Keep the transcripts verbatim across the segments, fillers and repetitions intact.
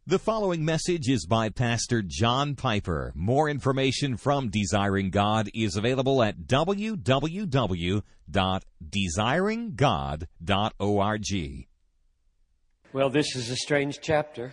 The following message is by Pastor John Piper. More information from Desiring God is available at w w w dot desiring god dot org. Well, this is a strange chapter.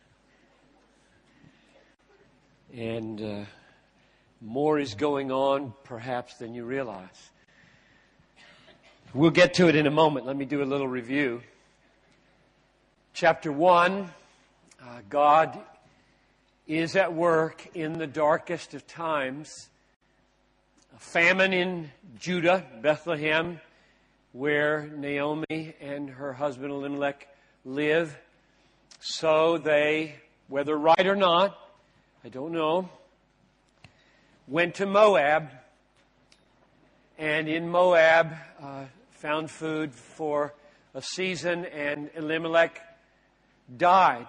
And uh, more is going on, perhaps, than you realize. We'll get to it in a moment. Let me do a little review. Chapter one. Uh, God is at work in the darkest of times. A famine in Judah, Bethlehem, where Naomi and her husband Elimelech live. So they, whether right or not, I don't know, went to Moab. And in Moab, uh, found food for a season, and Elimelech died.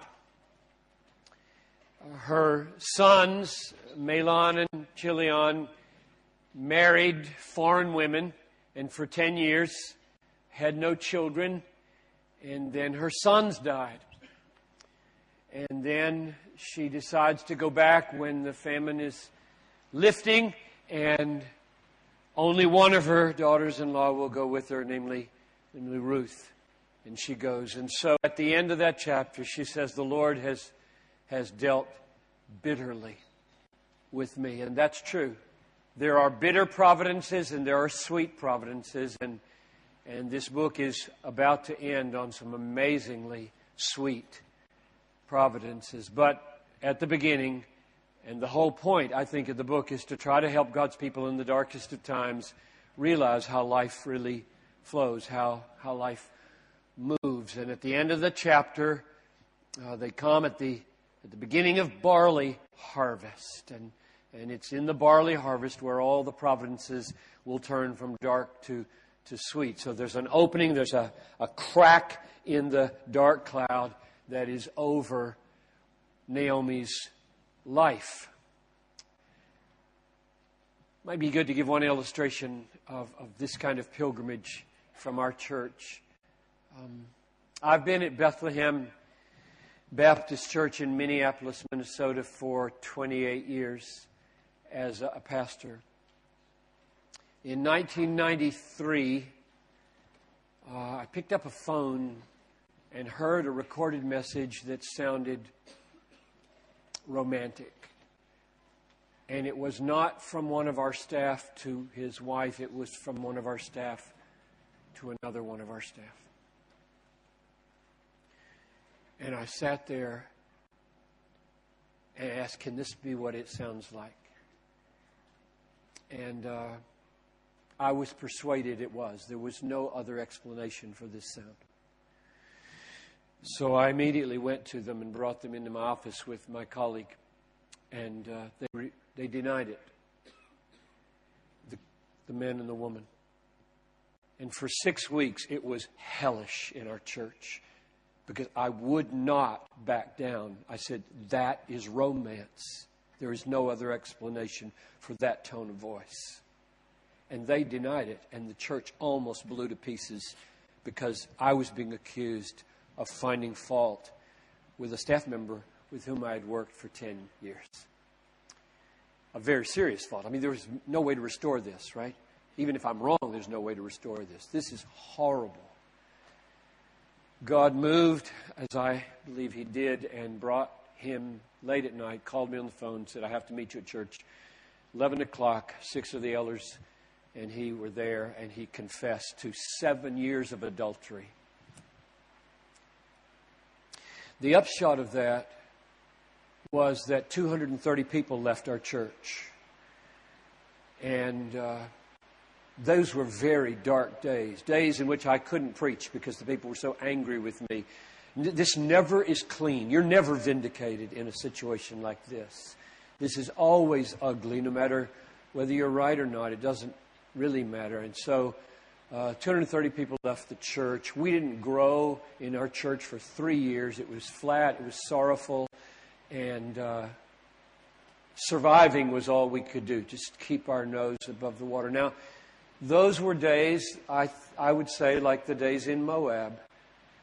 Her sons, Mahlon and Chilion, married foreign women, and for ten years had no children. And then her sons died. And then she decides to go back when the famine is lifting, and only one of her daughters-in-law will go with her, namely, namely Ruth. And she goes. And so at the end of that chapter, she says, the Lord has has dealt bitterly with me. And that's true. There are bitter providences and there are sweet providences. And, and this book is about to end on some amazingly sweet providences. But at the beginning, and the whole point, I think, of the book is to try to help God's people in the darkest of times realize how life really flows, how, how life moves. And at the end of the chapter, uh, they come at the At the beginning of barley harvest. And, and it's in the barley harvest where all the providences will turn from dark to, to sweet. So there's an opening, there's a, a crack in the dark cloud that is over Naomi's life. Might be good to give one illustration of, of this kind of pilgrimage from our church. Um, I've been at Bethlehem Baptist Church in Minneapolis, Minnesota for twenty-eight years as a pastor. In nineteen ninety-three, uh, I picked up a phone and heard a recorded message that sounded romantic. And it was not from one of our staff to his wife. It was from one of our staff to another one of our staff. And I sat there and asked, can this be what it sounds like? And uh, I was persuaded it was. There was no other explanation for this sound. So I immediately went to them and brought them into my office with my colleague. And uh, they re- they denied it, the, the man and the woman. And for six weeks, it was hellish in our church. Because I would not back down. I said, that is romance. There is no other explanation for that tone of voice. And they denied it. And the church almost blew to pieces because I was being accused of finding fault with a staff member with whom I had worked for ten years. A very serious fault. I mean, there was no way to restore this, right? Even if I'm wrong, there's no way to restore this. This is horrible. God moved, as I believe He did, and brought him late at night, called me on the phone, said, I have to meet you at church. eleven o'clock, six of the elders and he were there, and he confessed to seven years of adultery. The upshot of that was that two hundred thirty people left our church. And uh, those were very dark days, days in which I couldn't preach because the people were so angry with me. This never is clean. You're never vindicated in a situation like this. This is always ugly, no matter whether you're right or not. It doesn't really matter. And so uh, two hundred thirty people left the church. We didn't grow in our church for three years. It was flat. It was sorrowful. And uh, surviving was all we could do, just keep our nose above the water. Now, those were days, I I would say, like the days in Moab.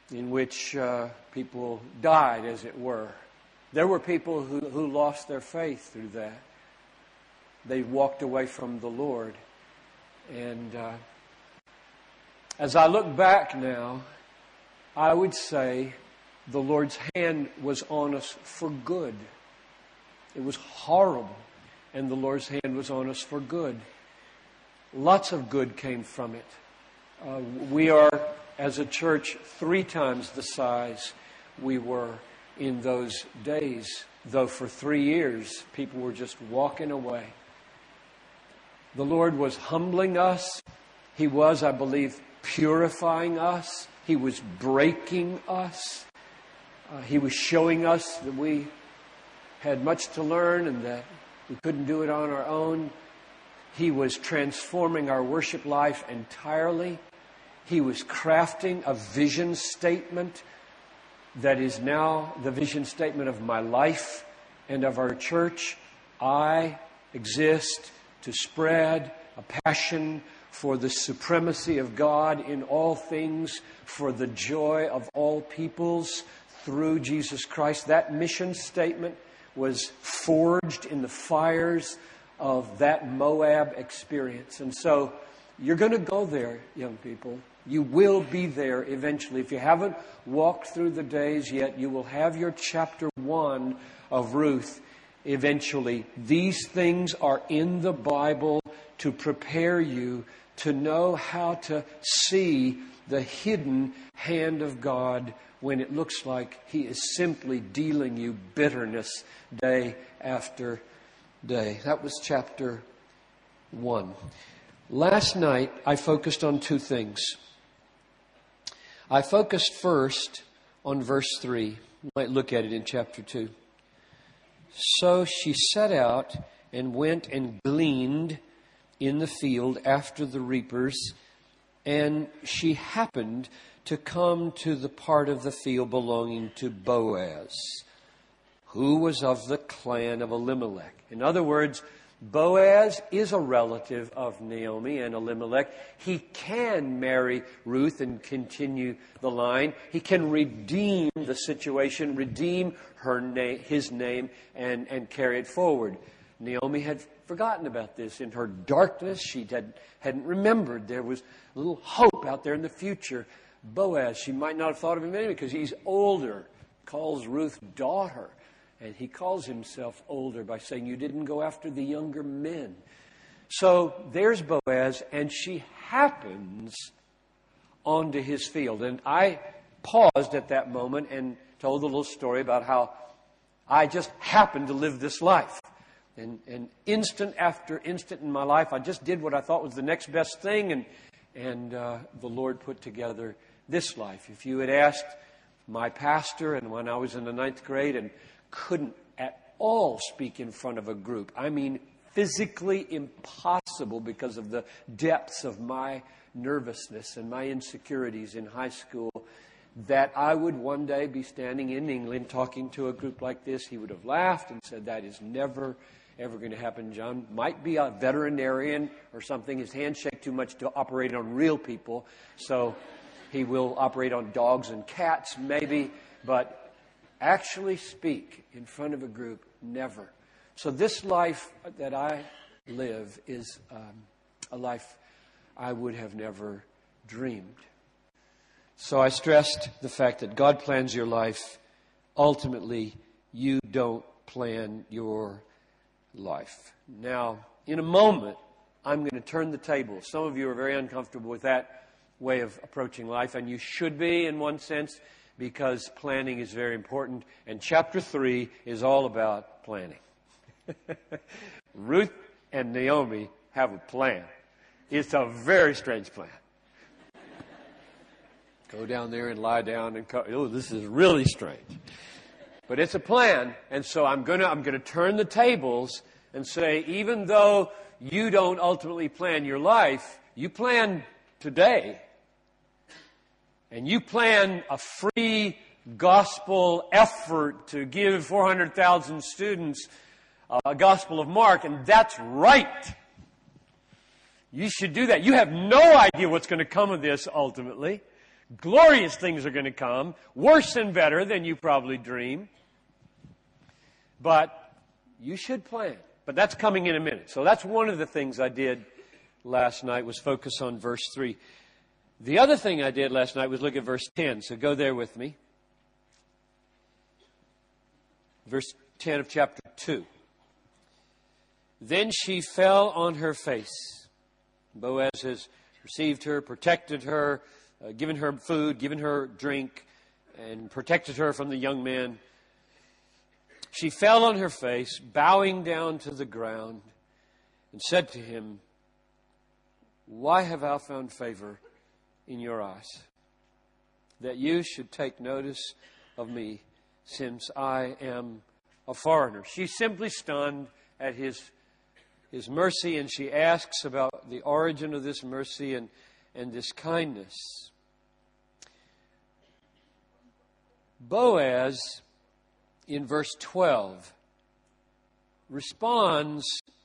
in which uh, people died, as it were. There were people who, who lost their faith through that. They walked away from the Lord. And uh, as I look back now, I would say the Lord's hand was on us for good. It was horrible, and the Lord's hand was on us for good. Lots of good came from it. Uh, we are, as a church, three times the size we were in those days, though for three years people were just walking away. The Lord was humbling us. He was, I believe, purifying us. He was breaking us. Uh, he was showing us that we had much to learn and that we couldn't do it on our own. He was transforming our worship life entirely. He was crafting a vision statement that is now the vision statement of my life and of our church. I exist to spread a passion for the supremacy of God in all things, for the joy of all peoples through Jesus Christ. That mission statement was forged in the fires of that Moab experience. And so you're going to go there, young people. You will be there eventually. If you haven't walked through the days yet, you will have your chapter one of Ruth eventually. These things are in the Bible to prepare you to know how to see the hidden hand of God when it looks like He is simply dealing you bitterness day after day. That was chapter one. Last night, I focused on two things. I focused first on verse three. You might look at it in chapter two. So she set out and went and gleaned in the field after the reapers, and she happened to come to the part of the field belonging to Boaz, who was of the clan of Elimelech. In other words, Boaz is a relative of Naomi and Elimelech. He can marry Ruth and continue the line. He can redeem the situation, redeem her na- his name, and, and carry it forward. Naomi had forgotten about this. In her darkness, she had, hadn't remembered there was a little hope out there in the future. Boaz, she might not have thought of him anyway because he's older, calls Ruth daughter. And he calls himself older by saying, you didn't go after the younger men. So there's Boaz, and she happens onto his field. And I paused at that moment and told a little story about how I just happened to live this life. And, and instant after instant in my life, I just did what I thought was the next best thing. And, and uh, the Lord put together this life. If you had asked my pastor, and when I was in the ninth grade and couldn't at all speak in front of a group. I mean, physically impossible because of the depths of my nervousness and my insecurities in high school, that I would one day be standing in England talking to a group like this. He would have laughed and said, that is never, ever going to happen. John might be a veterinarian or something. His hands shake too much to operate on real people, so he will operate on dogs and cats, maybe, but actually speak in front of a group, never. So this life that I live is um, a life I would have never dreamed. So I stressed the fact that God plans your life. Ultimately, you don't plan your life. Now, in a moment, I'm going to turn the table. Some of you are very uncomfortable with that way of approaching life, and you should be in one sense, because planning is very important. And chapter three is all about planning. Ruth and Naomi have a plan. It's a very strange plan. Go down there and lie down and co- oh, this is really strange. But it's a plan. And so I'm going to I'm going to turn the tables and say, even though you don't ultimately plan your life, you plan today. And you plan a free gospel effort to give four hundred thousand students a Gospel of Mark, and that's right. You should do that. You have no idea what's going to come of this ultimately. Glorious things are going to come, worse and better than you probably dream. But you should plan. But that's coming in a minute. So that's one of the things I did last night, was focus on verse three. The other thing I did last night was look at verse ten. So go there with me. Verse ten of chapter two. Then she fell on her face. Boaz has received her, protected her, uh, given her food, given her drink, and protected her from the young men. She fell on her face, bowing down to the ground, and said to him, "Why have I found favor in your eyes, that you should take notice of me, since I am a foreigner?" She's simply stunned at his His mercy, and she asks about the origin of this mercy and, and this kindness. Boaz, in verse twelve, responds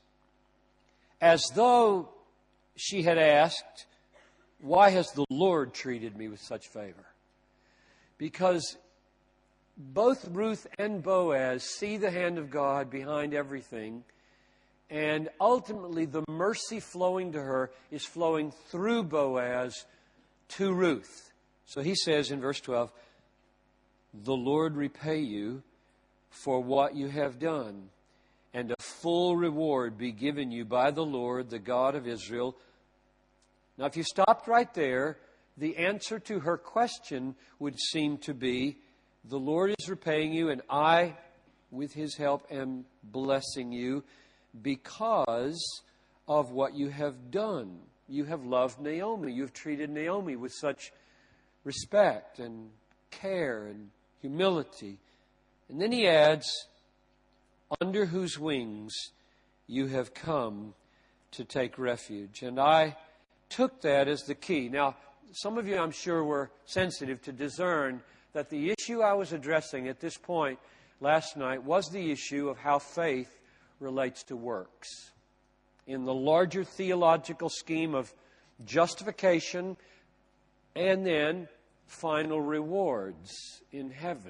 as though she had asked, "Why has the Lord treated me with such favor?" Because both Ruth and Boaz see the hand of God behind everything. And ultimately, the mercy flowing to her is flowing through Boaz to Ruth. So he says in verse twelve, "The Lord repay you for what you have done, and a full reward be given you by the Lord, the God of Israel." Now, if you stopped right there, the answer to her question would seem to be, the Lord is repaying you, and I, with His help, am blessing you, because of what you have done. You have loved Naomi. You have treated Naomi with such respect and care and humility. And then he adds, "under whose wings you have come to take refuge." And I took that as the key. Now, some of you, I'm sure, were sensitive to discern that the issue I was addressing at this point last night was the issue of how faith relates to works. In the larger theological scheme of justification and then final rewards in heaven.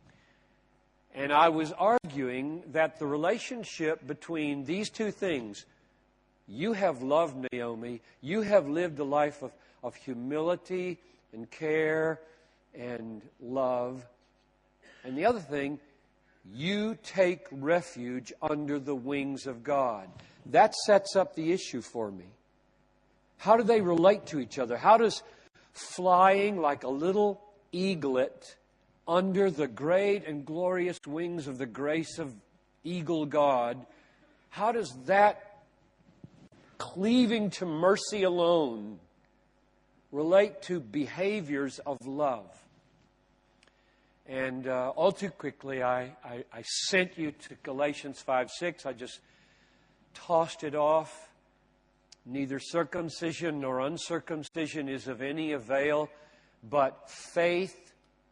And I was arguing that the relationship between these two things, you have loved Naomi, you have lived a life of, of humility and care and love. And the other thing, you take refuge under the wings of God. That sets up the issue for me. How do they relate to each other? How does flying like a little eaglet under the great and glorious wings of the grace of eagle God, how does that cleaving to mercy alone relate to behaviors of love? And uh, all too quickly, I, I, I sent you to Galatians five six. I just tossed it off. Neither circumcision nor uncircumcision is of any avail, but faith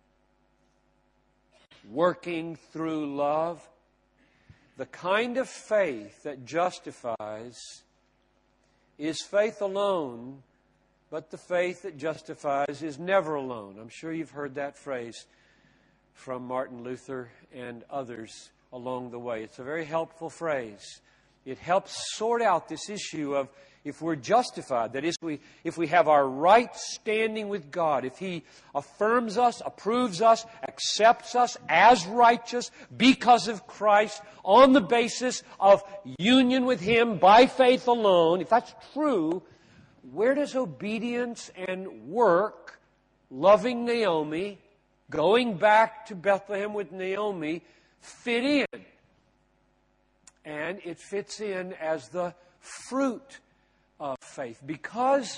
working through love. The kind of faith that justifies is faith alone, but the faith that justifies is never alone. I'm sure you've heard that phrase from Martin Luther and others along the way. It's a very helpful phrase. It helps sort out this issue of if we're justified, that is, we, if we have our right standing with God, if He affirms us, approves us, accepts us as righteous because of Christ on the basis of union with Him by faith alone, if that's true, where does obedience and work, loving Naomi, going back to Bethlehem with Naomi, fit in? And it fits in as the fruit of faith. Because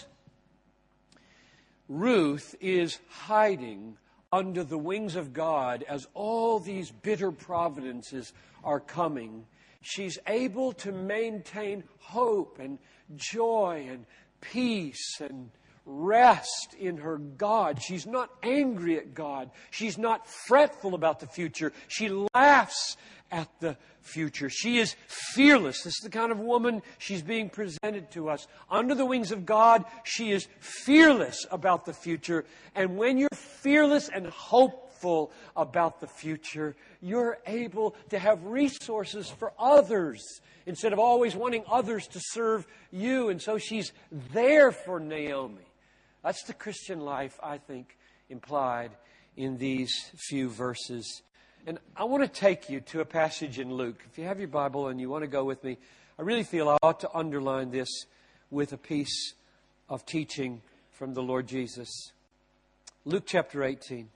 Ruth is hiding under the wings of God as all these bitter providences are coming, she's able to maintain hope and joy and peace and rest in her God. She's not angry at God. She's not fretful about the future. She laughs at the future. She is fearless. This is the kind of woman she's being presented to us. Under the wings of God, she is fearless about the future. And when you're fearless and hopeful about the future, you're able to have resources for others instead of always wanting others to serve you. And so she's there for Naomi. That's the Christian life, I think, implied in these few verses. And I want to take you to a passage in Luke. If you have your Bible and you want to go with me, I really feel I ought to underline this with a piece of teaching from the Lord Jesus. Luke chapter eighteen.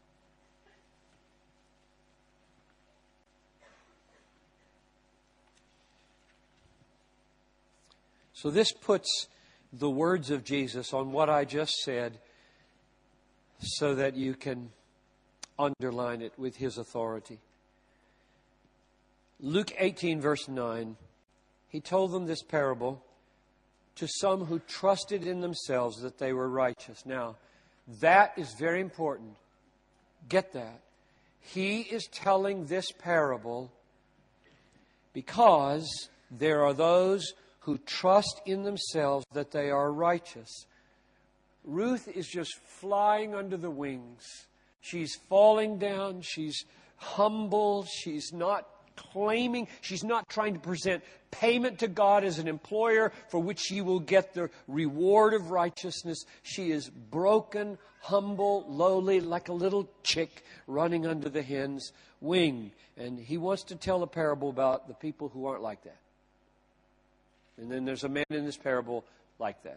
So this puts the words of Jesus on what I just said so that you can underline it with His authority. Luke eighteen, verse nine. He told them this parable to some who trusted in themselves that they were righteous. Now, that is very important. Get that. He is telling this parable because there are those who trust in themselves that they are righteous. Ruth is just flying under the wings. She's falling down. She's humble. She's not claiming. She's not trying to present payment to God as an employer for which she will get the reward of righteousness. She is broken, humble, lowly, like a little chick running under the hen's wing. And he wants to tell a parable about the people who aren't like that. And then there's a man in this parable like that,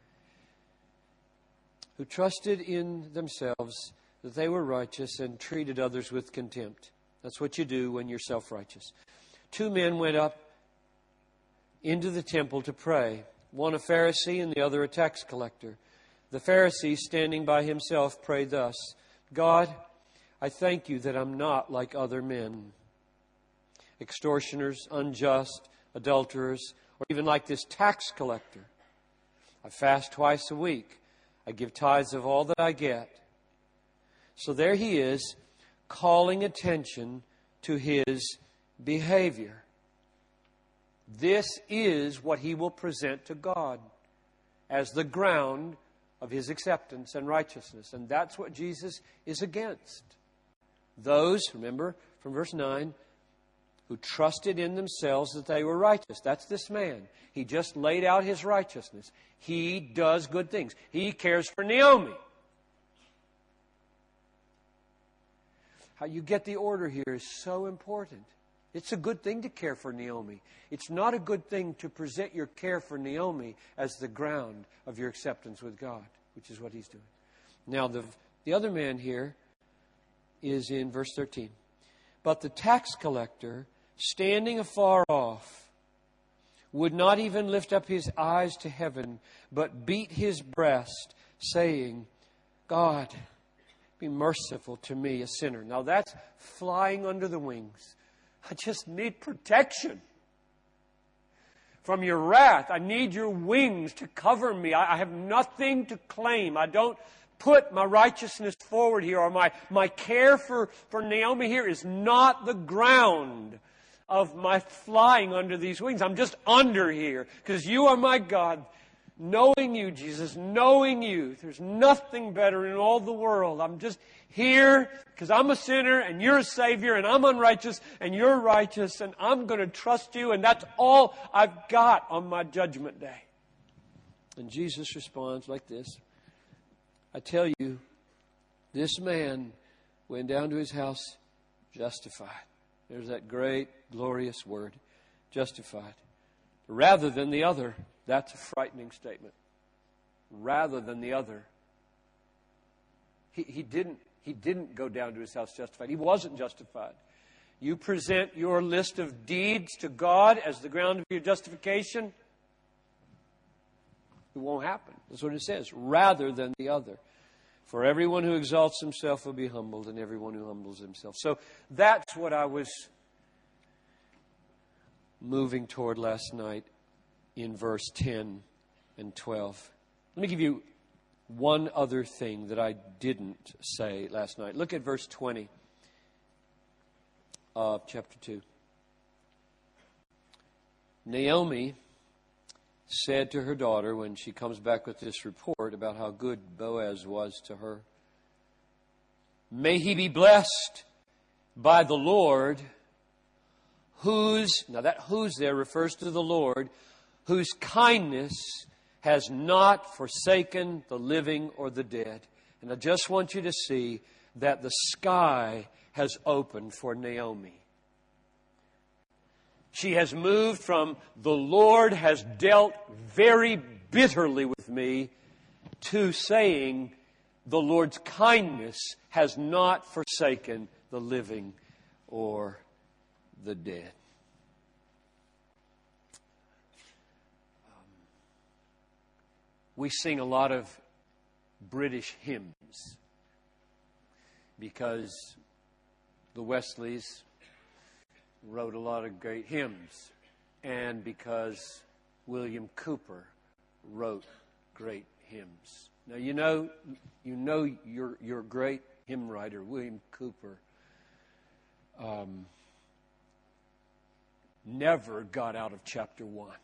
who trusted in themselves that they were righteous and treated others with contempt. That's what you do when you're self-righteous. Two men went up into the temple to pray, one a Pharisee and the other a tax collector. The Pharisee, standing by himself, prayed thus, God, I thank you that I'm not like other men, extortioners, unjust, adulterers, or even like this tax collector. I fast twice a week. I give tithes of all that I get. So there he is, calling attention to his behavior. This is what he will present to God as the ground of his acceptance and righteousness. And that's what Jesus is against. Those, remember, from verse nine, who trusted in themselves that they were righteous. That's this man. He just laid out his righteousness. He does good things. He cares for Naomi. How you get the order here is so important. It's a good thing to care for Naomi. It's not a good thing to present your care for Naomi as the ground of your acceptance with God, which is what he's doing. Now, the, the other man here is in verse thirteen. But the tax collector, standing afar off, would not even lift up his eyes to heaven, but beat his breast, saying, God, be merciful to me, a sinner. Now that's flying under the wings. I just need protection from your wrath. I need your wings to cover me. I, I have nothing to claim. I don't put my righteousness forward here, or my, my care for, for Naomi here is not the ground of my flying under these wings. I'm just under here because you are my God. Knowing you, Jesus, knowing you, there's nothing better in all the world. I'm just here because I'm a sinner and you're a Savior and I'm unrighteous and you're righteous and I'm going to trust you, and that's all I've got on my judgment day. And Jesus responds like this. I tell you, this man went down to his house justified. There's that great, glorious word, justified. Rather than the other. That's a frightening statement. Rather than the other. He, he didn't, he didn't go down to his house justified. He wasn't justified. You present your list of deeds to God as the ground of your justification. It won't happen. That's what it says. Rather than the other. For everyone who exalts himself will be humbled, and everyone who humbles himself. So that's what I was moving toward last night in verse ten and twelve. Let me give you one other thing that I didn't say last night. Look at verse twenty. of chapter two. Naomi said to her daughter when she comes back with this report about how good Boaz was to her, "May he be blessed by the Lord, whose," now that whose there refers to the Lord, "whose kindness has not forsaken the living or the dead." And I just want you to see that the sky has opened for Naomi. She has moved from "the Lord has dealt very bitterly with me" to saying the Lord's kindness has not forsaken the living or the dead. Um, we sing a lot of British hymns because the Wesleys wrote a lot of great hymns, and because William Cooper wrote great hymns. Now you know, you know your your great hymn writer, William Cooper, um, never got out of chapter one.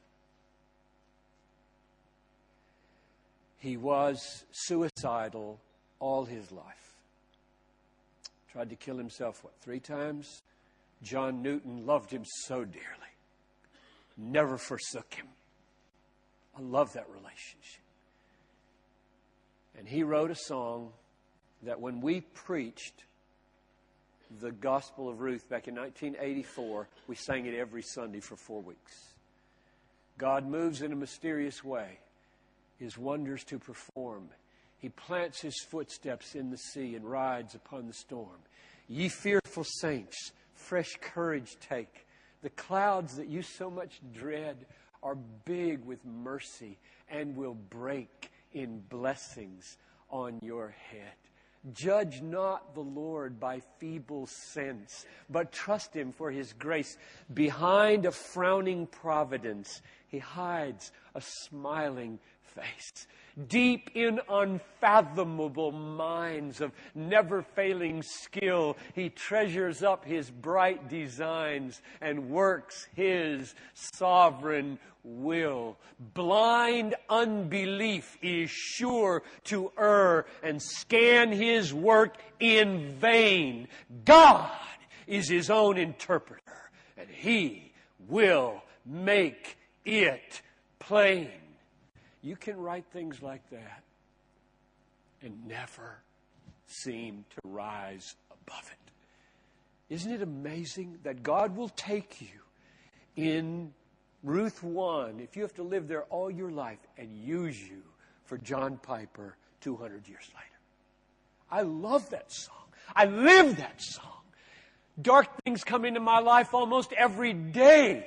He was suicidal all his life. Tried to kill himself, what, three times? John Newton loved him so dearly. Never forsook him. I love that relationship. And he wrote a song that when we preached the Gospel of Ruth back in nineteen eighty-four, we sang it every Sunday for four weeks. God moves in a mysterious way, His wonders to perform. He plants His footsteps in the sea and rides upon the storm. Ye fearful saints, fresh courage take. The clouds that you so much dread are big with mercy and will break in blessings on your head. Judge not the Lord by feeble sense, but trust Him for His grace. Behind a frowning providence, He hides a smiling face. Deep in unfathomable minds of never-failing skill, He treasures up His bright designs and works His sovereign will. Blind unbelief is sure to err and scan His work in vain. God is His own interpreter, and He will make it plain. You can write things like that and never seem to rise above it. Isn't it amazing that God will take you in Ruth one, if you have to live there all your life, and use you for John Piper two hundred years later? I love that song. I live that song. Dark things come into my life almost every day.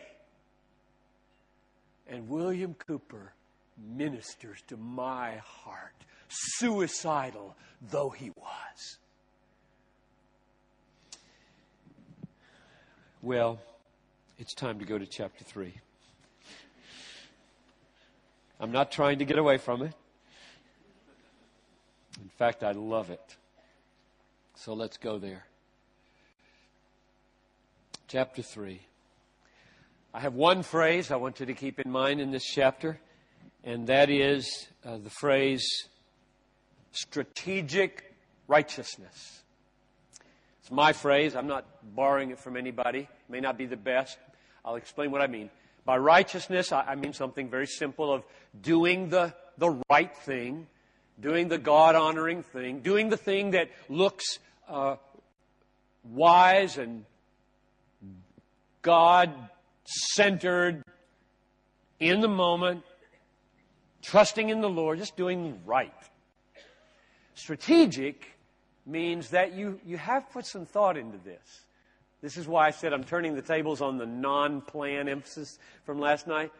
And William Cooper ministers to my heart, suicidal though he was. Well, it's time to go to chapter three. I'm not trying to get away from it. In fact, I love it. So let's go there. Chapter three. I have one phrase I want you to keep in mind in this chapter, and that is uh, the phrase strategic righteousness. It's my phrase. I'm not borrowing it from anybody. It may not be the best. I'll explain what I mean. By righteousness, I, I mean something very simple of doing the, the right thing, doing the God-honoring thing, doing the thing that looks uh, wise and God-centered in the moment, trusting in the Lord, just doing right. Strategic means that you, you have put some thought into this. This is why I said I'm turning the tables on the non-plan emphasis from last night.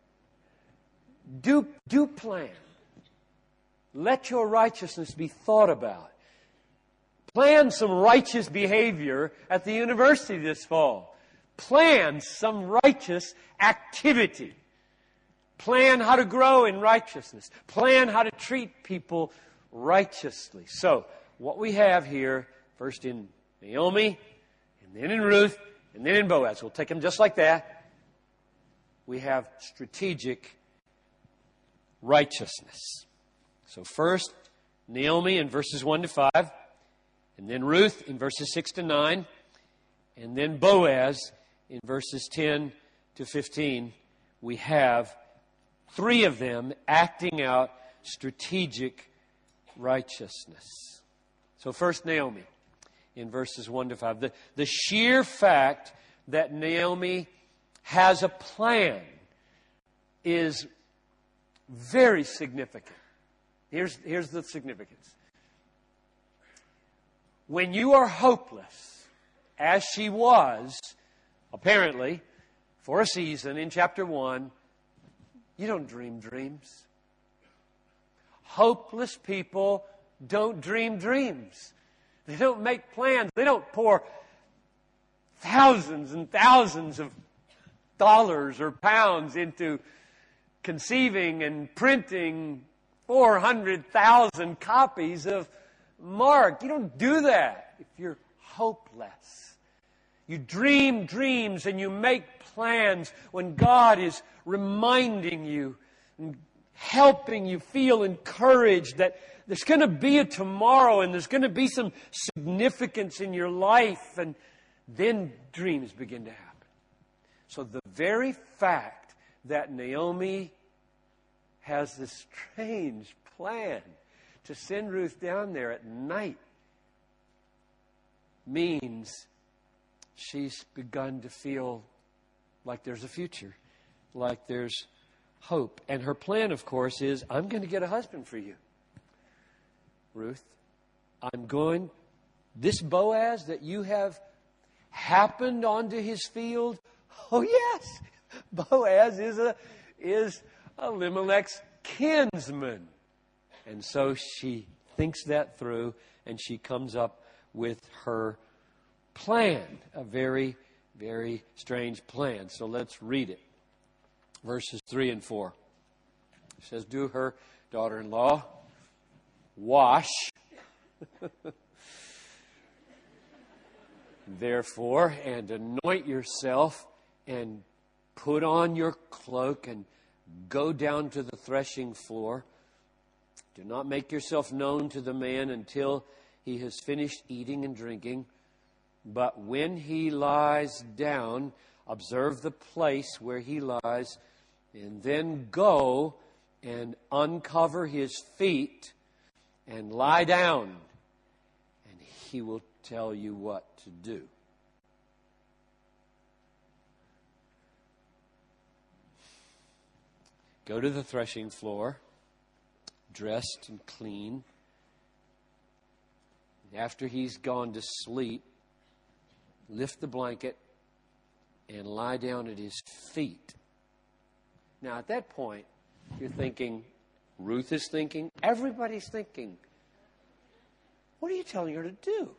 Do, do plan. Let your righteousness be thought about. Plan some righteous behavior at the university this fall. Plan some righteous activity. Plan how to grow in righteousness. Plan how to treat people righteously. So, what we have here, first in Naomi, and then in Ruth, And then in Boaz, we'll take them just like that. We have strategic righteousness. So first, Naomi in verses one to five, and then Ruth in verses six to nine, and then Boaz in verses ten to fifteen. We have three of them acting out strategic righteousness. So first, Naomi in verses one to five. The, the sheer fact that Naomi has a plan is very significant. Here's, here's the significance. When you are hopeless, as she was, apparently, for a season in chapter one, you don't dream dreams. Hopeless people don't dream dreams. They don't make plans. They don't pour thousands and thousands of dollars or pounds into conceiving and printing four hundred thousand copies of Mark. You don't do that if you're hopeless. You dream dreams and you make plans when God is reminding you and helping you feel encouraged that there's going to be a tomorrow and there's going to be some significance in your life, and then dreams begin to happen. So the very fact that Naomi has this strange plan to send Ruth down there at night means she's begun to feel like there's a future, like there's hope. And her plan, of course, is, I'm going to get a husband for you, Ruth. I'm going, this Boaz that you have happened onto his field, oh yes, Boaz is a is Elimelech's kinsman. And so she thinks that through, and she comes up with her plan, a very, very strange plan. So let's read it. Verses three and four. It says, do her daughter-in-law wash, therefore, and anoint yourself, and put on your cloak, and go down to the threshing floor. Do not make yourself known to the man until he has finished eating and drinking. But when he lies down, observe the place where he lies, and then go and uncover his feet and lie down, and he will tell you what to do. Go to the threshing floor, dressed and clean. After he's gone to sleep, lift the blanket and lie down at his feet. Now, at that point, you're thinking, Ruth is thinking, everybody's thinking, what are you telling her to do?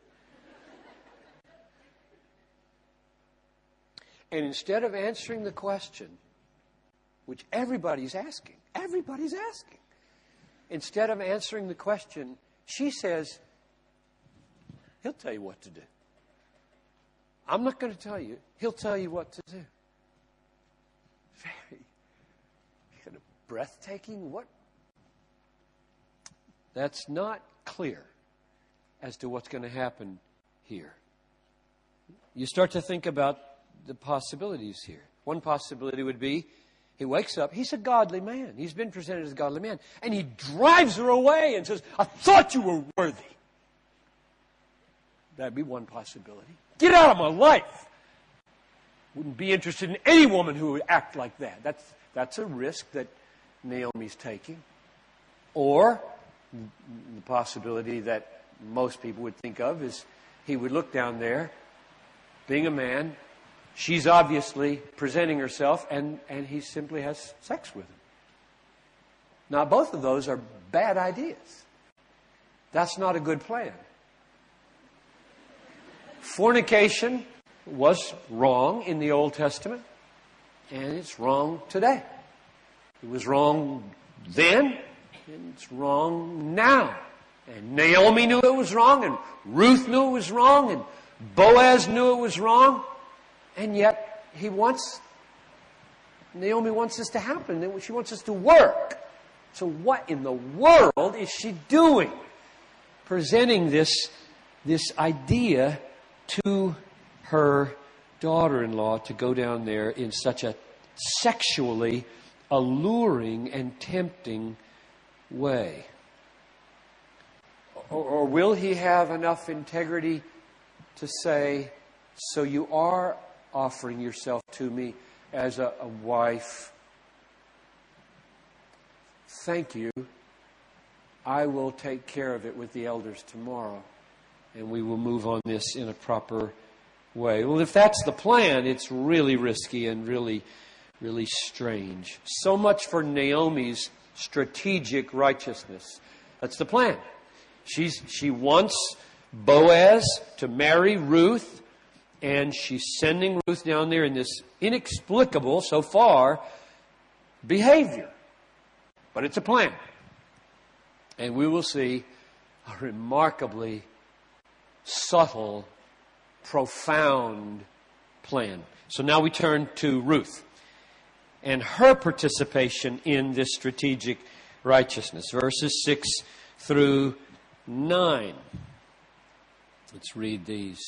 And instead of answering the question, which everybody's asking, everybody's asking, instead of answering the question, she says, he'll tell you what to do. I'm not going to tell you. He'll tell you what to do. Very kind of breathtaking. What? That's not clear as to what's going to happen here. You start to think about the possibilities here. One possibility would be he wakes up. He's a godly man. He's been presented as a godly man. And he drives her away and says, I thought you were worthy. That'd be one possibility. Get out of my life. Wouldn't be interested in any woman who would act like that. That's, that's a risk that Naomi's taking. Or the possibility that most people would think of is he would look down there, being a man. She's obviously presenting herself, and, and he simply has sex with her. Now, both of those are bad ideas. That's not a good plan. Fornication was wrong in the Old Testament, and it's wrong today. It was wrong then, and it's wrong now. And Naomi knew it was wrong, and Ruth knew it was wrong, and Boaz knew it was wrong. And yet, he wants, Naomi wants this to happen. She wants us to work. So what in the world is she doing? Presenting this, this idea to her daughter-in-law to go down there in such a sexually alluring and tempting way. Or, or will he have enough integrity to say, so you are offering yourself to me as a, a wife? Thank you. I will take care of it with the elders tomorrow. And we will move on this in a proper way. Well, if that's the plan, it's really risky and really, really strange. So much for Naomi's strategic righteousness. That's the plan. She's, she wants Boaz to marry Ruth, and she's sending Ruth down there in this inexplicable, so far, behavior. But it's a plan. And we will see a remarkably subtle, profound plan. So now we turn to Ruth and her participation in this strategic righteousness. Verses six through nine. Let's read these.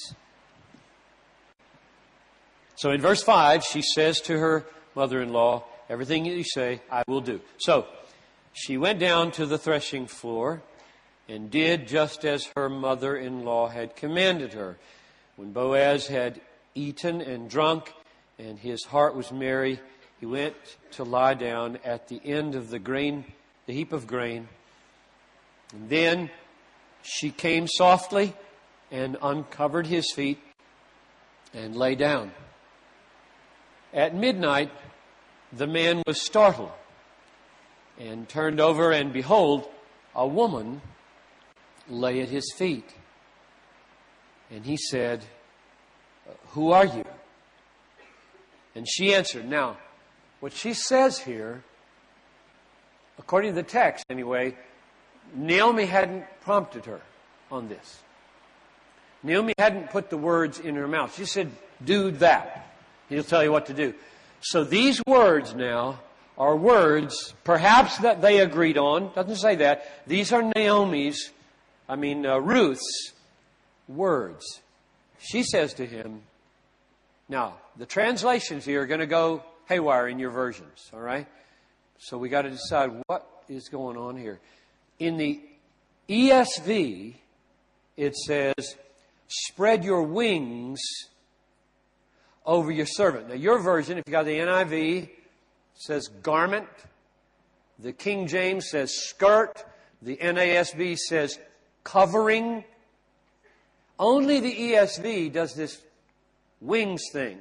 So in verse five, she says to her mother-in-law, everything you say, I will do. So she went down to the threshing floor and did just as her mother-in-law had commanded her. When Boaz had eaten and drunk, and his heart was merry, he went to lie down at the end of the grain, the heap of grain. And then she came softly and uncovered his feet and lay down. At midnight, the man was startled and turned over, and behold, a woman lay at his feet. And he said, who are you? And she answered. Now, what she says here, according to the text anyway, Naomi hadn't prompted her on this. Naomi hadn't put the words in her mouth. She said, do that. He'll tell you what to do. So these words now are words, perhaps that they agreed on. Doesn't say that. These are Naomi's, I mean uh, Ruth's words. She says to him, now, the translations here are going to go haywire in your versions, all right? So we got to decide what is going on here. In the E S V, it says, spread your wings over your servant. Now, your version, if you got the N I V, says garment. The King James says skirt. The N A S B says covering. Only the E S V does this wings thing.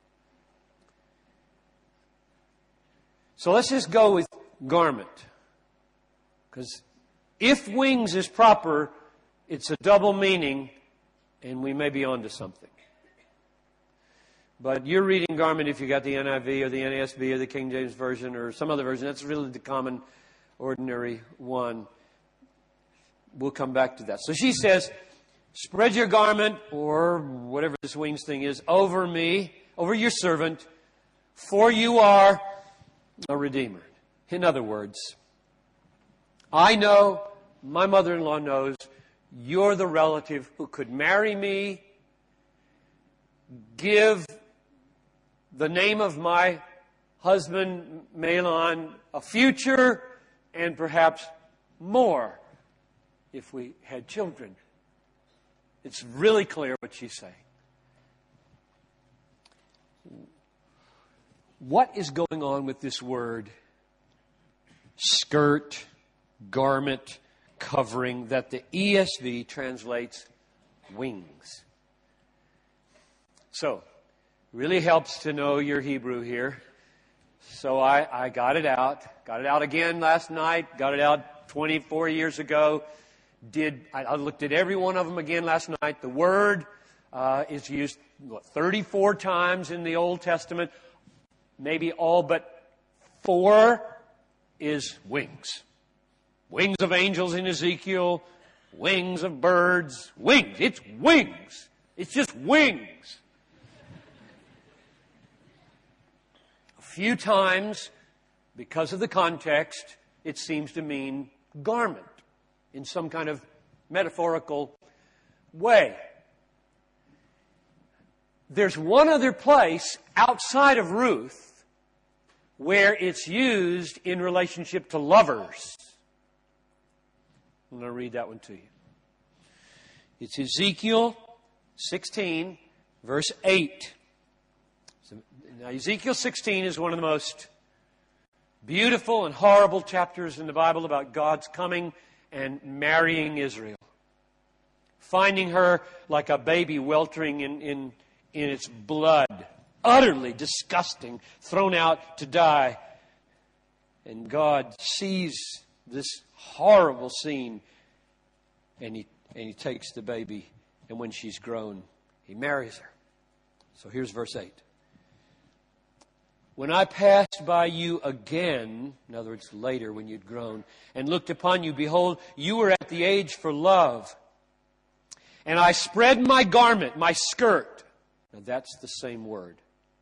So let's just go with garment. Because if wings is proper, it's a double meaning, and we may be onto something. But you're reading garment if you got the N I V or the N A S B or the King James Version or some other version. That's really the common, ordinary one. We'll come back to that. So she says, spread your garment, or whatever this wings thing is, over me, over your servant, for you are a redeemer. In other words, I know, my mother-in-law knows, you're the relative who could marry me, give the name of my husband, Mahlon, a future, and perhaps more if we had children. It's really clear what she's saying. What is going on with this word, skirt, garment, covering, that the E S V translates wings? So, really helps to know your Hebrew here. So I, I got it out. Got it out again last night. Got it out twenty-four years ago. Did I, I looked at every one of them again last night. The word uh, is used what, thirty-four times in the Old Testament. Maybe all but four is wings. Wings of angels in Ezekiel. Wings of birds. Wings. It's wings. It's just wings. few times, because of the context, it seems to mean garment in some kind of metaphorical way. There's one other place outside of Ruth where it's used in relationship to lovers. I'm going to read that one to you. It's Ezekiel sixteen, verse eight. So, now, Ezekiel sixteen is one of the most beautiful and horrible chapters in the Bible about God's coming and marrying Israel. Finding her like a baby weltering in, in, in its blood. Utterly disgusting, thrown out to die. And God sees this horrible scene, and He and He takes the baby, and when she's grown, He marries her. So here's verse eight. When I passed by you again, in other words, later when you'd grown, and looked upon you, behold, you were at the age for love. And I spread my garment, my skirt. Now that's the same word.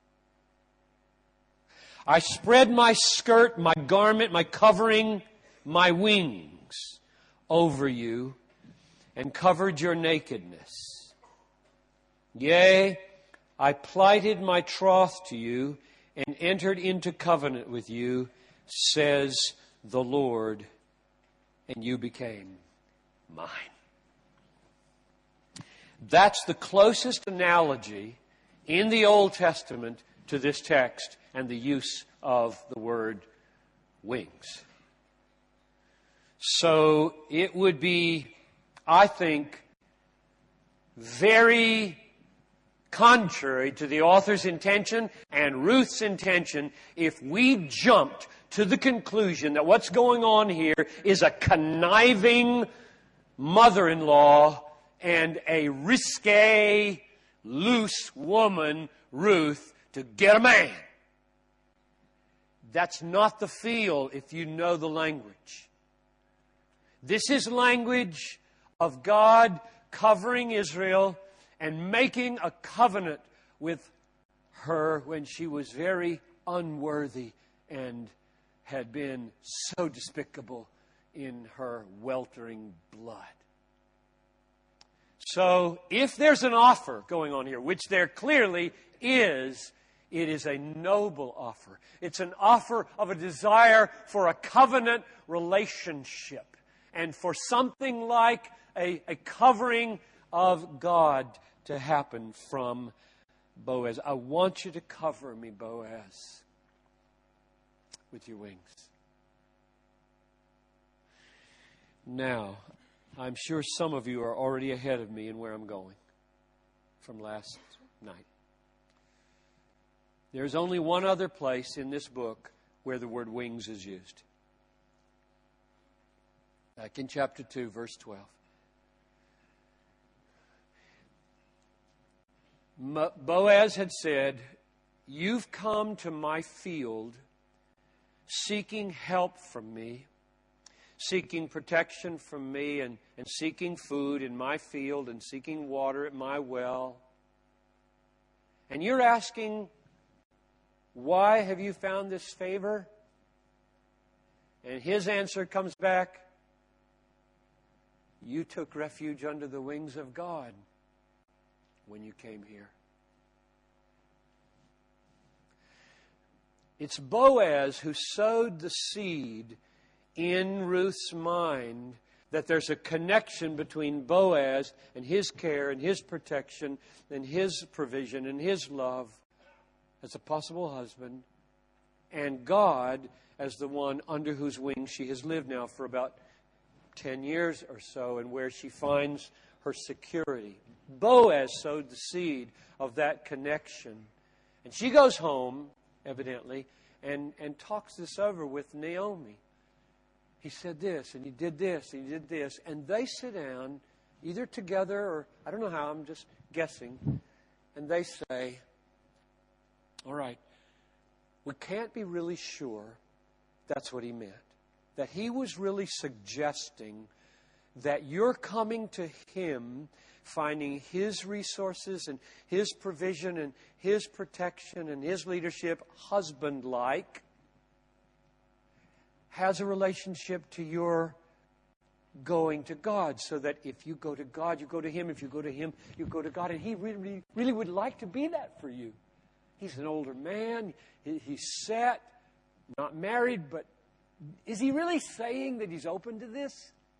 I spread my skirt, my garment, my covering, my wings over you, and covered your nakedness. Yea, I plighted my troth to you, and entered into covenant with you, says the Lord, and you became mine. That's the closest analogy in the Old Testament to this text and the use of the word wings. So it would be, I think, very contrary to the author's intention and Ruth's intention if we jumped to the conclusion that what's going on here is a conniving mother-in-law and a risque, loose woman, Ruth, to get a man. That's not the feel if you know the language. This is language of God covering Israel and making a covenant with her when she was very unworthy and had been so despicable in her weltering blood. So, if there's an offer going on here, which there clearly is, it is a noble offer. It's an offer of a desire for a covenant relationship and for something like a, a covering of God to happen from Boaz. I want you to cover me, Boaz, with your wings. Now, I'm sure some of you are already ahead of me in where I'm going from last night. There's only one other place in this book where the word wings is used. Back in chapter two, verse twelve. Boaz had said, "You've come to my field seeking help from me, seeking protection from me, and, and seeking food in my field, and seeking water at my well. And you're asking, why have you found this favor?" And his answer comes back, "You took refuge under the wings of God when you came here." It's Boaz who sowed the seed in Ruth's mind that there's a connection between Boaz and his care and his protection and his provision and his love as a possible husband, and God as the one under whose wings she has lived now for about ten years or so, and where she finds her security. Boaz sowed the seed of that connection. And she goes home, evidently, and, and talks this over with Naomi. He said this, and he did this, and he did this. And they sit down, either together or, I don't know how, I'm just guessing. And they say, all right, we can't be really sure that's what he meant. That he was really suggesting that you're coming to Him, finding His resources and His provision and His protection and His leadership, husband-like, has a relationship to your going to God, so that if you go to God, you go to Him. If you go to Him, you go to God. And He really, really would like to be that for you. He's an older man. He, he's set, not married, but is He really saying that He's open to this?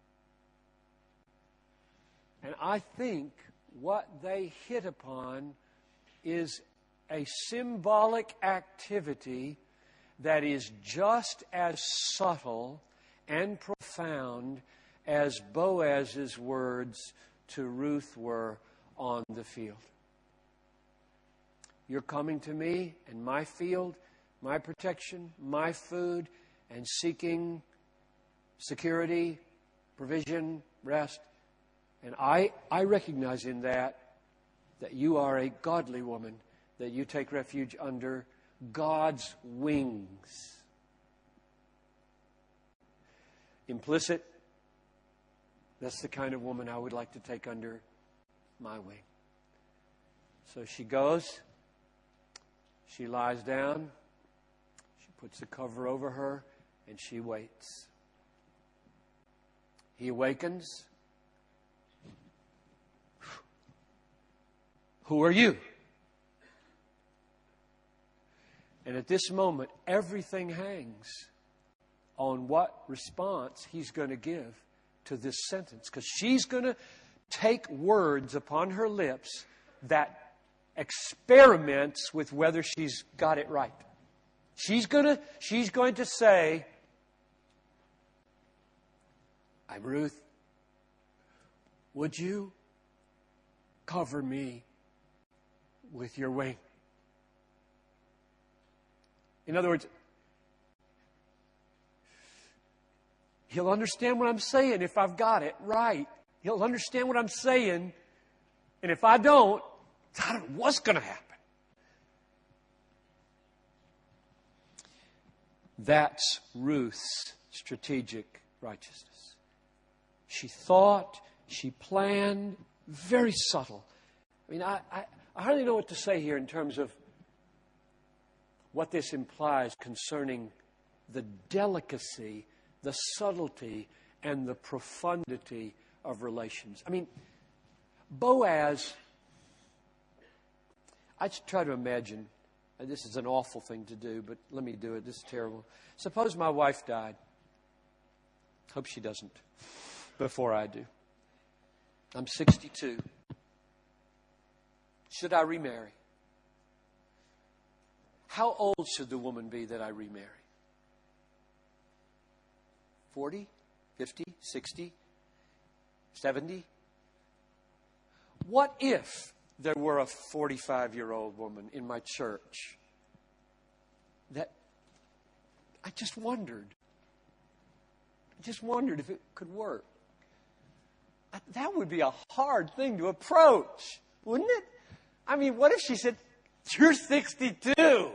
And I think what they hit upon is a symbolic activity that is just as subtle and profound as Boaz's words to Ruth were on the field. You're coming to me and my field, my protection, my food, and seeking security, provision, rest. And I, I recognize in that that you are a godly woman, that you take refuge under God's wings. Implicit, that's the kind of woman I would like to take under my wing. So she goes, she lies down, she puts the cover over her, and she waits. He awakens. Who are you? And at this moment, everything hangs on what response he's going to give to this sentence. Because she's going to take words upon her lips that experiments with whether she's got it right. She's going to, she's going to say, I'm Ruth. Would you cover me with your wing? In other words, he'll understand what I'm saying if I've got it right. He'll understand what I'm saying. And if I don't, I don't know what's going to happen. That's Ruth's strategic righteousness. She thought, she planned, very subtle. I mean, I, I, I hardly know what to say here in terms of what this implies concerning the delicacy, the subtlety, and the profundity of relations. I mean, Boaz, I just try to imagine, and this is an awful thing to do, but let me do it. This is terrible. Suppose my wife died. Hope she doesn't before I do. I'm sixty-two. Should I remarry? How old should the woman be that I remarry? forty, fifty, sixty, seventy? What if there were a forty-five-year-old woman in my church that I just wondered, I just wondered if it could work? That would be a hard thing to approach, wouldn't it? I mean, what if she said, you're sixty-two?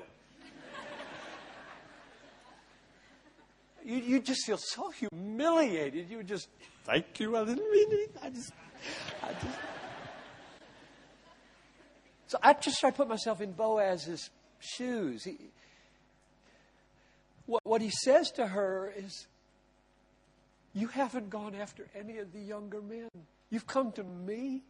You, you just feel so humiliated. You just, thank you, I didn't mean it. I just, I just. So I just try to put myself in Boaz's shoes. He, what, what he says to her is, you haven't gone after any of the younger men. You've come to me.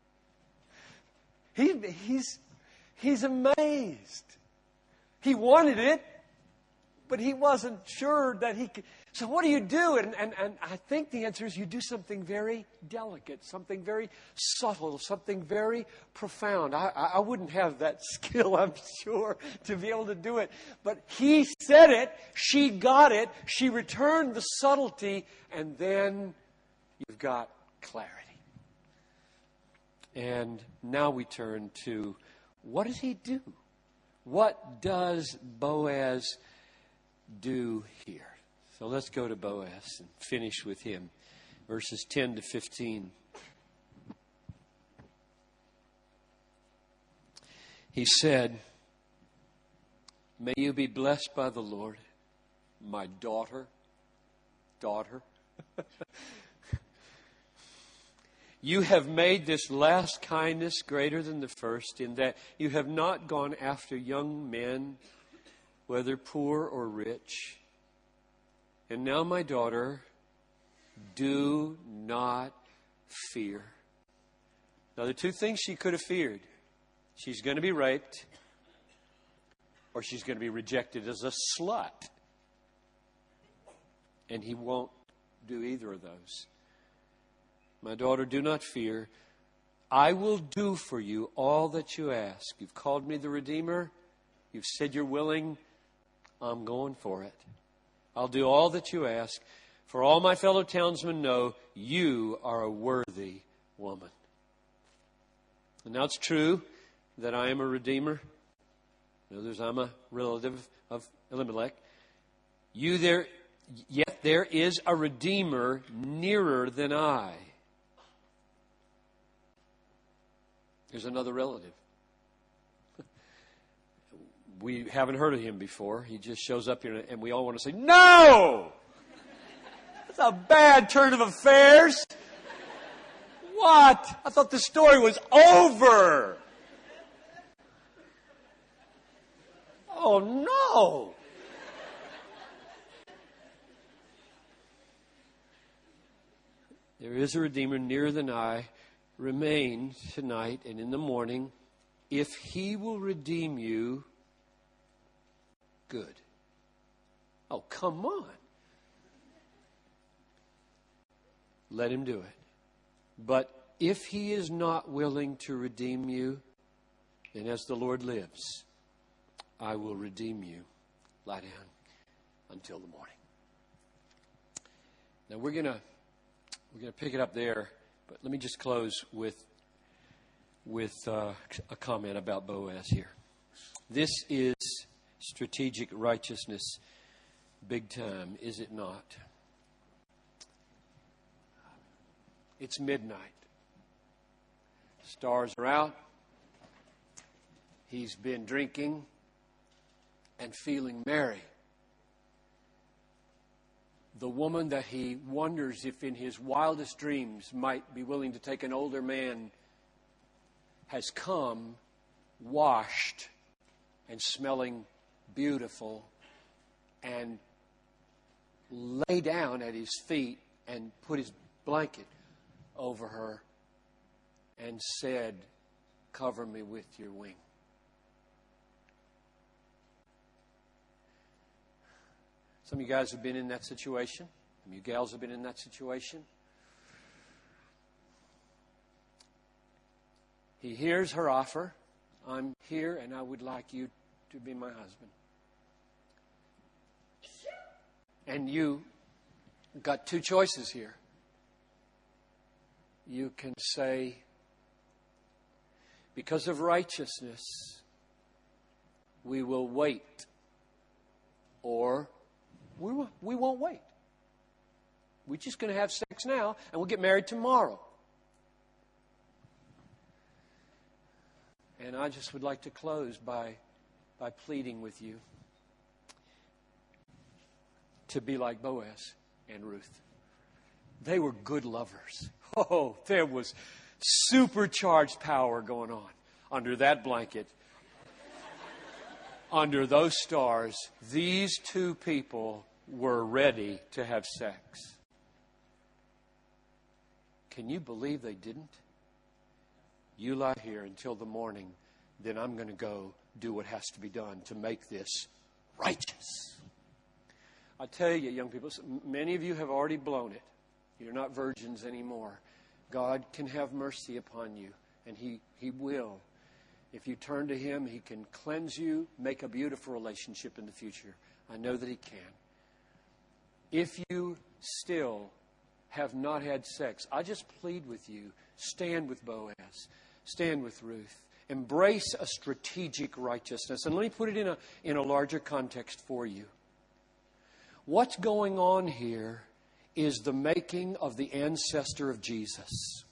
He, he's, he's amazed. He wanted it, but he wasn't sure that he could. So what do you do? And, and, and I think the answer is you do something very delicate, something very subtle, something very profound. I, I wouldn't have that skill, I'm sure, to be able to do it. But he said it. She got it. She returned the subtlety. And then you've got clarity. And now we turn to, what does he do? What does Boaz do here? So let's go to Boaz and finish with him. Verses ten to fifteen. He said, may you be blessed by the Lord, my daughter. Daughter. You have made this last kindness greater than the first, in that you have not gone after young men, whether poor or rich. And now, my daughter, do not fear. Now, there are two things she could have feared. She's going to be raped, or she's going to be rejected as a slut. And he won't do either of those. My daughter, do not fear. I will do for you all that you ask. You've called me the Redeemer. You've said you're willing. I'm going for it. I'll do all that you ask. For all my fellow townsmen know you are a worthy woman. And now it's true that I am a Redeemer. In others, I'm a relative of Elimelech. You there, yet there is a Redeemer nearer than I. Here's another relative. We haven't heard of him before. He just shows up here and we all want to say, no! That's a bad turn of affairs. What? I thought the story was over. Oh, no. There is a Redeemer nearer than I. Remain tonight and in the morning. If he will redeem you, good. Oh, come on. Let him do it. But if he is not willing to redeem you, then as the Lord lives, I will redeem you. Lie down until the morning. Now we're gonna we're gonna pick it up there, but let me just close with with uh, a comment about Boaz here. This is strategic righteousness, big time, is it not? It's midnight. Stars are out. He's been drinking and feeling merry. The woman that he wonders if in his wildest dreams might be willing to take an older man has come, washed and smelling beautiful, and lay down at his feet and put his blanket over her and said, cover me with your wing. Some of you guys have been in that situation. Some of you gals have been in that situation. He hears her offer. I'm here and I would like you to be my husband. And you got two choices here. You can say, because of righteousness, we will wait. Or we, will, we won't wait. We're just going to have sex now and we'll get married tomorrow. And I just would like to close by, by pleading with you to be like Boaz and Ruth. They were good lovers. Oh, there was supercharged power going on under that blanket. Under those stars, these two people were ready to have sex. Can you believe they didn't? You lie here until the morning, then I'm going to go do what has to be done to make this righteous. I tell you, young people, many of you have already blown it. You're not virgins anymore. God can have mercy upon you, and He, He will. If you turn to Him, He can cleanse you, make a beautiful relationship in the future. I know that He can. If you still have not had sex, I just plead with you, stand with Boaz, stand with Ruth. Embrace a strategic righteousness. And let me put it in a, in a larger context for you. What's going on here is the making of the ancestor of Jesus.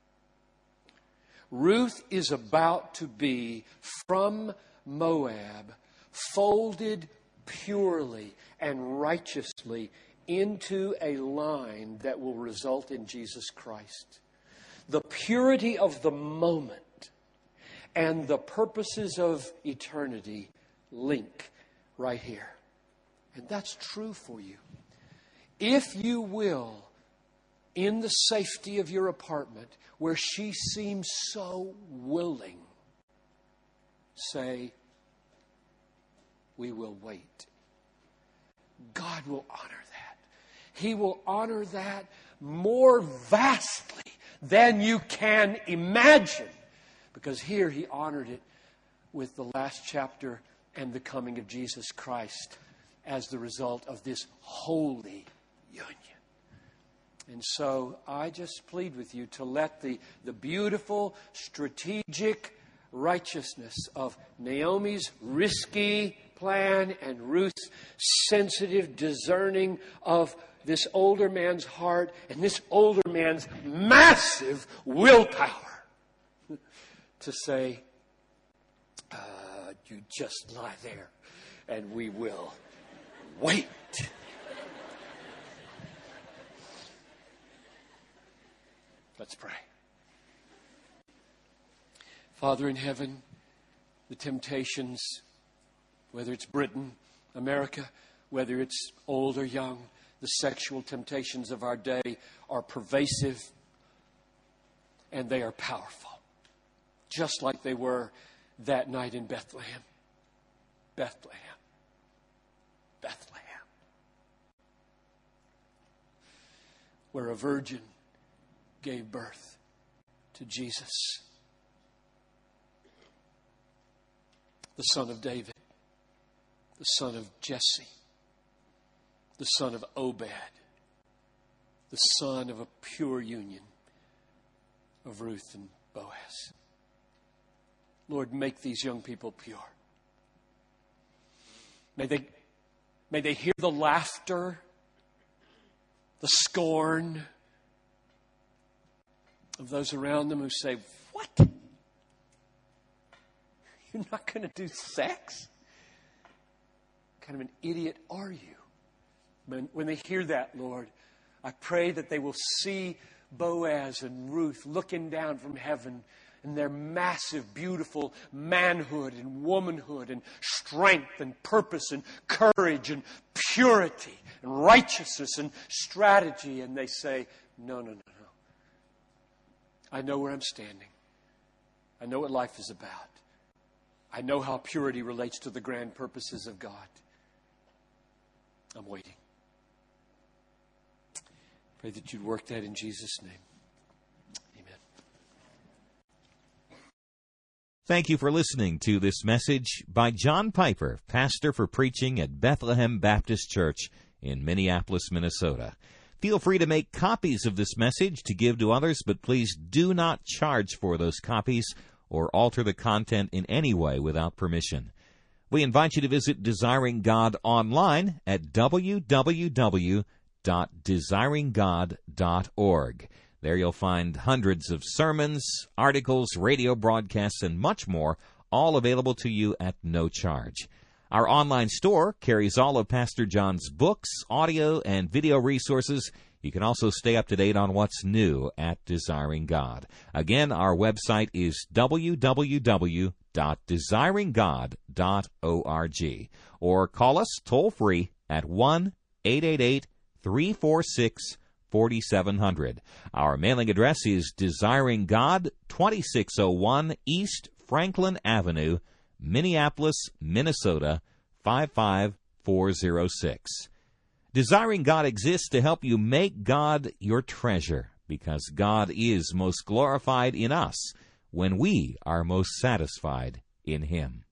Ruth is about to be from Moab, folded purely and righteously into a line that will result in Jesus Christ. the purity of the moment and the purposes of eternity link right here. And that's true for you. If you will, in the safety of your apartment, where she seems so willing, say, we will wait. God will honor that. He will honor that more vastly than you can imagine. Because here He honored it with the last chapter and the coming of Jesus Christ as the result of this holy union. And so I just plead with you to let the, the beautiful, strategic righteousness of Naomi's risky plan and Ruth's sensitive discerning of this older man's heart and this older man's massive willpower to say, uh, you just lie there and we will wait. Let's pray. Father in heaven, the temptations, whether it's Britain, America, whether it's old or young, the sexual temptations of our day are pervasive and they are powerful. Just like they were that night in Bethlehem. Bethlehem. Bethlehem. Where a virgin gave birth to Jesus, the son of David, the son of Jesse, the son of Obed, the son of a pure union of Ruth and Boaz. Lord, make these young people pure. May they, may they hear the laughter, the scorn of those around them who say, what? You're not going to do sex? What kind of an idiot are you? When, when they hear that, Lord, I pray that they will see Boaz and Ruth looking down from heaven in their massive, beautiful manhood and womanhood and strength and purpose and courage and purity and righteousness and strategy. And they say, no, no, no, no. I know where I'm standing. I know what life is about. I know how purity relates to the grand purposes of God. I'm waiting. Pray that you'd work that in Jesus' name. Amen. Thank you for listening to this message by John Piper, pastor for preaching at Bethlehem Baptist Church in Minneapolis, Minnesota. Feel free to make copies of this message to give to others, but please do not charge for those copies or alter the content in any way without permission. We invite you to visit Desiring God online at w w w dot desiring god dot org. There you'll find hundreds of sermons, articles, radio broadcasts, and much more, all available to you at no charge. Our online store carries all of Pastor John's books, audio, and video resources. You can also stay up to date on what's new at Desiring God. Again, our website is w w w dot desiring god dot org. Or call us toll-free at one eight eight eight, three four six, four seven zero zero. Our mailing address is Desiring God, twenty-six oh one East Franklin Avenue, Minneapolis, Minnesota, five five four zero six. Desiring God exists to help you make God your treasure, because God is most glorified in us when we are most satisfied in Him.